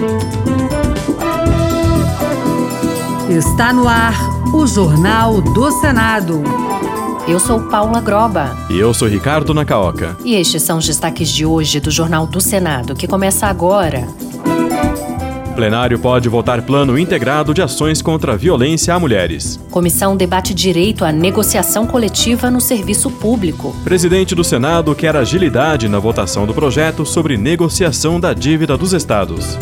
Está no ar o Jornal do Senado. Eu sou Paula Groba. E eu sou Ricardo Nacaoca. E estes são os destaques de hoje do Jornal do Senado, que começa agora. Plenário pode votar plano integrado de ações contra a violência a mulheres. Comissão debate direito à negociação coletiva no serviço público. Presidente do Senado quer agilidade na votação do projeto sobre negociação da dívida dos estados.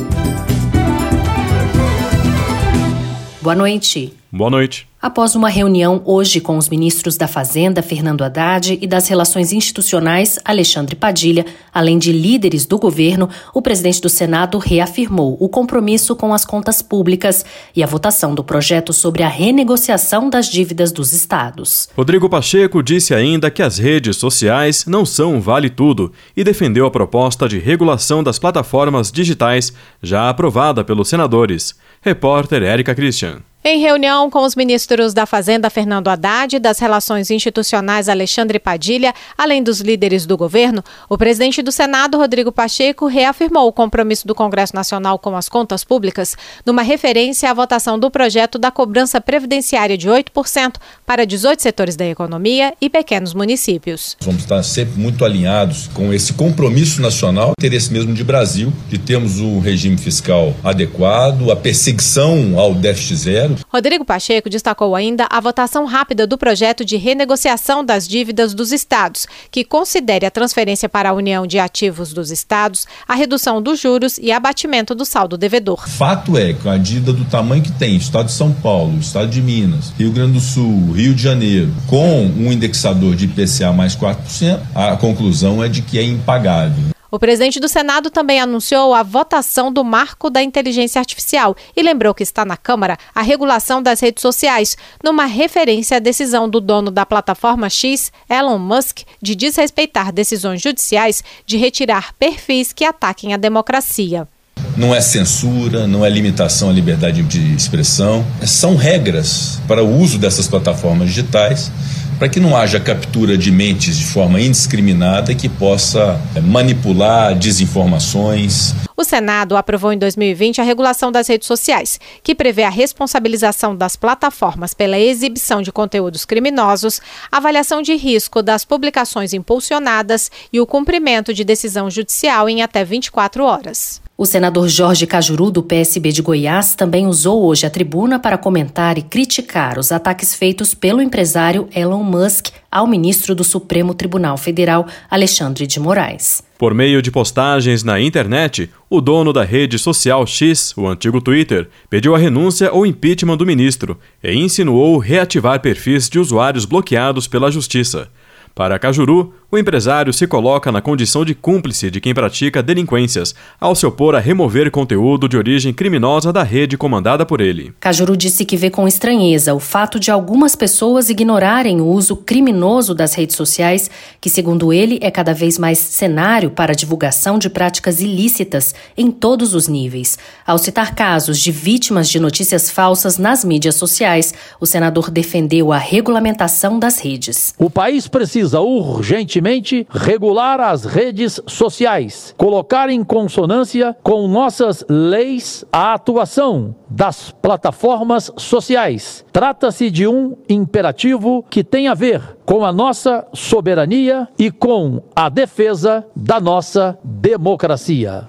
Boa noite. Boa noite. Após uma reunião hoje com os ministros da Fazenda, Fernando Haddad, e das Relações Institucionais, Alexandre Padilha, além de líderes do governo, o presidente do Senado reafirmou o compromisso com as contas públicas e a votação do projeto sobre a renegociação das dívidas dos estados. Rodrigo Pacheco disse ainda que as redes sociais não são um vale-tudo e defendeu a proposta de regulação das plataformas digitais já aprovada pelos senadores. Repórter Érica Christian. Em reunião com os ministros da Fazenda, Fernando Haddad, e das Relações Institucionais, Alexandre Padilha, além dos líderes do governo, o presidente do Senado, Rodrigo Pacheco, reafirmou o compromisso do Congresso Nacional com as contas públicas, numa referência à votação do projeto da cobrança previdenciária de 8% para 18 setores da economia e pequenos municípios. Vamos estar sempre muito alinhados com esse compromisso nacional, interesse mesmo de Brasil, de termos um regime fiscal adequado, a perseguição ao déficit zero. Rodrigo Pacheco destacou ainda a votação rápida do projeto de renegociação das dívidas dos estados, que considere a transferência para a União de ativos dos estados, a redução dos juros e abatimento do saldo devedor. Fato é que a dívida do tamanho que tem o estado de São Paulo, o estado de Minas, Rio Grande do Sul, Rio de Janeiro, com um indexador de IPCA mais 4%, a conclusão é de que é impagável. O presidente do Senado também anunciou a votação do marco da inteligência artificial e lembrou que está na Câmara a regulação das redes sociais, numa referência à decisão do dono da plataforma X, Elon Musk, de desrespeitar decisões judiciais de retirar perfis que ataquem a democracia. Não é censura, não é limitação à liberdade de expressão, são regras para o uso dessas plataformas digitais, para que não haja captura de mentes de forma indiscriminada que possa manipular desinformações. O Senado aprovou em 2020 a regulação das redes sociais, que prevê a responsabilização das plataformas pela exibição de conteúdos criminosos, avaliação de risco das publicações impulsionadas e o cumprimento de decisão judicial em até 24 horas. O senador Jorge Cajuru, do PSB de Goiás, também usou hoje a tribuna para comentar e criticar os ataques feitos pelo empresário Elon Musk ao ministro do Supremo Tribunal Federal, Alexandre de Moraes. Por meio de postagens na internet, o dono da rede social X, o antigo Twitter, pediu a renúncia ou impeachment do ministro e insinuou reativar perfis de usuários bloqueados pela Justiça. Para Cajuru, o empresário se coloca na condição de cúmplice de quem pratica delinquências, ao se opor a remover conteúdo de origem criminosa da rede comandada por ele. Cajuru disse que vê com estranheza o fato de algumas pessoas ignorarem o uso criminoso das redes sociais, que, segundo ele, é cada vez mais cenário para a divulgação de práticas ilícitas em todos os níveis. Ao citar casos de vítimas de notícias falsas nas mídias sociais, o senador defendeu a regulamentação das redes. O país precisa urgentemente regular as redes sociais, colocar em consonância com nossas leis a atuação das plataformas sociais. Trata-se de um imperativo que tem a ver com a nossa soberania e com a defesa da nossa democracia.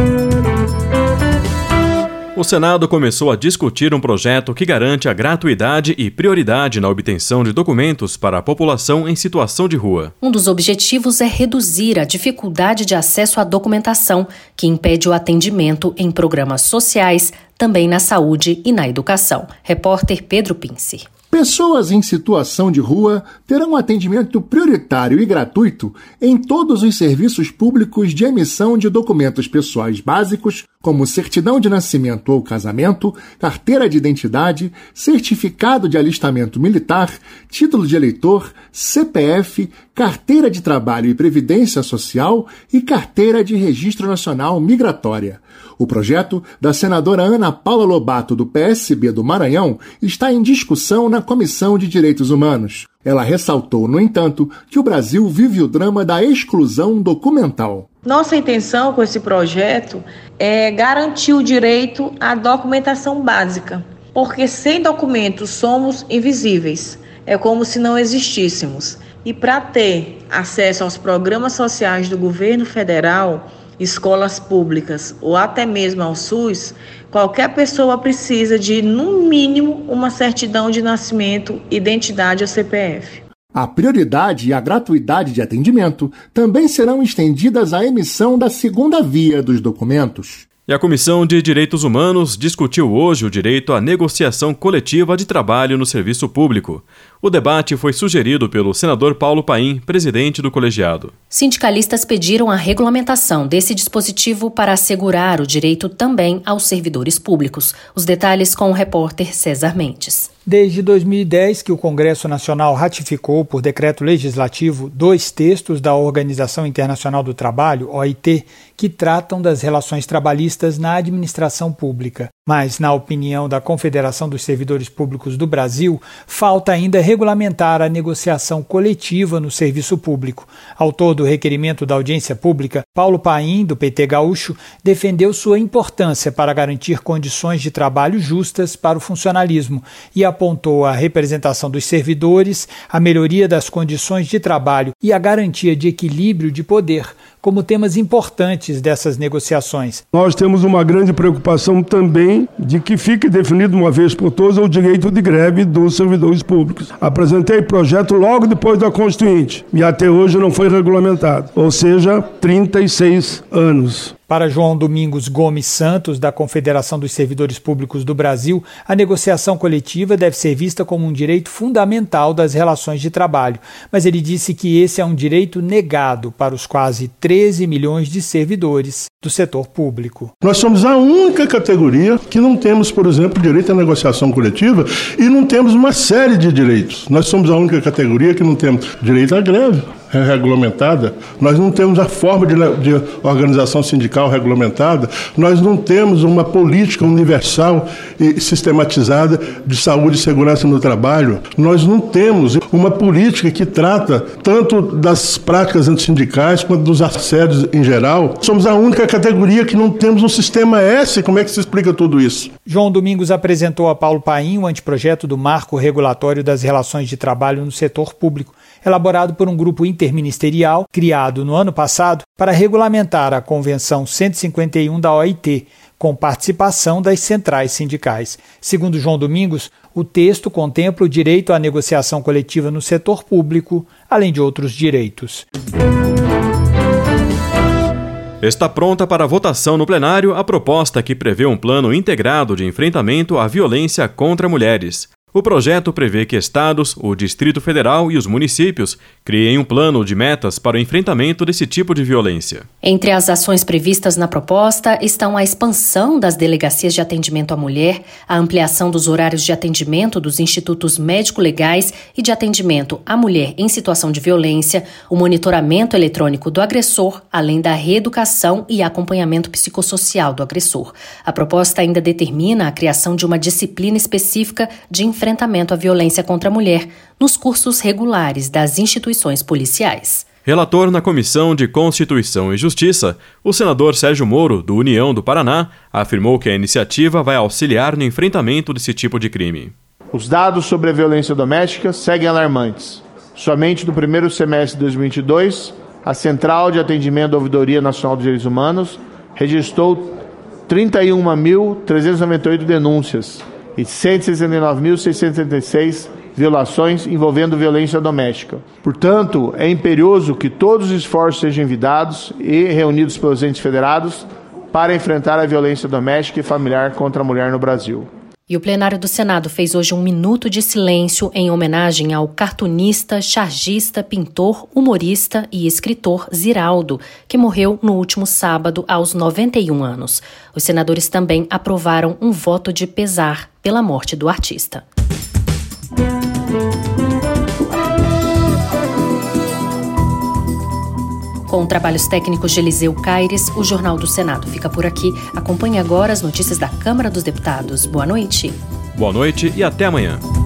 O Senado começou a discutir um projeto que garante a gratuidade e prioridade na obtenção de documentos para a população em situação de rua. Um dos objetivos é reduzir a dificuldade de acesso à documentação, que impede o atendimento em programas sociais, também na saúde e na educação. Repórter Pedro Pinci. Pessoas em situação de rua terão atendimento prioritário e gratuito em todos os serviços públicos de emissão de documentos pessoais básicos, como certidão de nascimento ou casamento, carteira de identidade, certificado de alistamento militar, título de eleitor, CPF, carteira de trabalho e previdência social e carteira de registro nacional migratória. O projeto da senadora Ana Paula Lobato, do PSB do Maranhão, está em discussão na Comissão de Direitos Humanos. Ela ressaltou, no entanto, que o Brasil vive o drama da exclusão documental. Nossa intenção com esse projeto é garantir o direito à documentação básica, porque sem documentos somos invisíveis, é como se não existíssemos. E para ter acesso aos programas sociais do governo federal, escolas públicas ou até mesmo ao SUS, qualquer pessoa precisa de, no mínimo, uma certidão de nascimento, identidade ou CPF. A prioridade e a gratuidade de atendimento também serão estendidas à emissão da segunda via dos documentos. E a Comissão de Direitos Humanos discutiu hoje o direito à negociação coletiva de trabalho no serviço público. O debate foi sugerido pelo senador Paulo Paim, presidente do colegiado. Sindicalistas pediram a regulamentação desse dispositivo para assegurar o direito também aos servidores públicos. Os detalhes com o repórter César Mendes. Desde 2010 que o Congresso Nacional ratificou por decreto legislativo 2 textos da Organização Internacional do Trabalho, OIT, que tratam das relações trabalhistas na administração pública. Mas, na opinião da Confederação dos Servidores Públicos do Brasil, falta ainda regulamentar a negociação coletiva no serviço público. Autor do requerimento da audiência pública, Paulo Paim, do PT Gaúcho, defendeu sua importância para garantir condições de trabalho justas para o funcionalismo e apontou a representação dos servidores, a melhoria das condições de trabalho e a garantia de equilíbrio de poder como temas importantes dessas negociações. Nós temos uma grande preocupação também de que fique definido uma vez por todas o direito de greve dos servidores públicos. Apresentei projeto logo depois da Constituinte e até hoje não foi regulamentado, ou seja, 36 anos. Para João Domingos Gomes Santos, da Confederação dos Servidores Públicos do Brasil, a negociação coletiva deve ser vista como um direito fundamental das relações de trabalho, mas ele disse que esse é um direito negado para os quase 13 milhões de servidores do setor público. Nós somos a única categoria que não temos, por exemplo, direito à negociação coletiva e não temos uma série de direitos. Nós somos a única categoria que não temos direito à greve regulamentada, nós não temos a forma de organização sindical regulamentada, nós não temos uma política universal e sistematizada de saúde e segurança no trabalho, nós não temos uma política que trata tanto das práticas antissindicais quanto dos assédios em geral. Somos a única categoria que não temos um sistema S. Como é que se explica tudo isso? João Domingos apresentou a Paulo Paim o anteprojeto do Marco Regulatório das Relações de Trabalho no Setor Público, elaborado por um grupo interministerial criado no ano passado para regulamentar a Convenção 151 da OIT, com participação das centrais sindicais. Segundo João Domingos, o texto contempla o direito à negociação coletiva no setor público, além de outros direitos. Está pronta para votação no plenário a proposta que prevê um plano integrado de enfrentamento à violência contra mulheres. O projeto prevê que estados, o Distrito Federal e os municípios criem um plano de metas para o enfrentamento desse tipo de violência. Entre as ações previstas na proposta estão a expansão das delegacias de atendimento à mulher, a ampliação dos horários de atendimento dos institutos médico-legais e de atendimento à mulher em situação de violência, o monitoramento eletrônico do agressor, além da reeducação e acompanhamento psicossocial do agressor. A proposta ainda determina a criação de uma disciplina específica de enfrentamento à violência contra a mulher nos cursos regulares das instituições policiais. Relator na Comissão de Constituição e Justiça, o senador Sérgio Moro, do União do Paraná, afirmou que a iniciativa vai auxiliar no enfrentamento desse tipo de crime. Os dados sobre a violência doméstica seguem alarmantes. Somente no primeiro semestre de 2022, a Central de Atendimento à Ouvidoria Nacional dos Direitos Humanos registrou 31.398 denúncias e 169.676 violações envolvendo violência doméstica. Portanto, é imperioso que todos os esforços sejam envidados e reunidos pelos entes federados para enfrentar a violência doméstica e familiar contra a mulher no Brasil. E o plenário do Senado fez hoje 1 minuto de silêncio em homenagem ao cartunista, chargista, pintor, humorista e escritor Ziraldo, que morreu no último sábado aos 91 anos. Os senadores também aprovaram um voto de pesar pela morte do artista. Com trabalhos técnicos de Eliseu Caires, o Jornal do Senado fica por aqui. Acompanhe agora as notícias da Câmara dos Deputados. Boa noite. Boa noite e até amanhã.